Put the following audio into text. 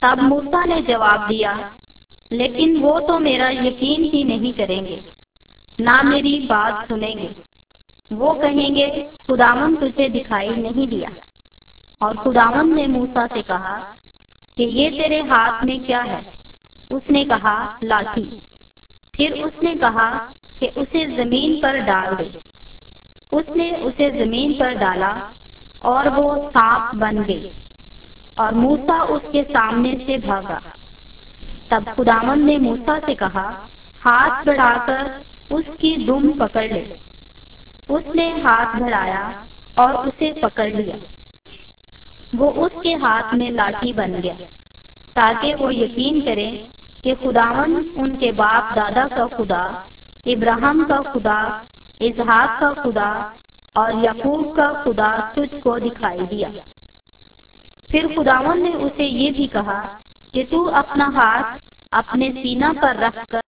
تب موسیٰ نے جواب دیا، لیکن وہ تو میرا یقین ہی نہیں کریں گے، نہ میری بات سنیں گے۔ وہ کہیں گے خداوند تجھے دکھائی نہیں دیا۔ اور خداوند نے موسیٰ سے کہا کہ یہ تیرے ہاتھ میں کیا ہے؟ اس نے کہا لاٹھی۔ پھر اس نے کہا کہ اسے زمین پر ڈال دے۔ اس نے اسے زمین پر ڈالا اور وہ سانپ بن گئی، اور موسیٰ اس کے سامنے سے بھاگا۔ تب خداوند نے موسیٰ سے کہا، ہاتھ بڑھا کر اس کی دم پکڑ لے۔ اس نے ہاتھ بڑھایا اور اسے پکڑ لیا۔ وہ اس کے ہاتھ میں لاٹھی بن گیا، تاکہ وہ یقین کرے کہ خداوند ان کے باپ دادا کا خدا، ابراہیم کا خدا، اسحاق کا خدا اور یعقوب کا خدا تجھ کو دکھائی دیا۔ پھر خداوند نے اسے یہ بھی کہا کہ تو اپنا ہاتھ اپنے سینہ پر رکھ کر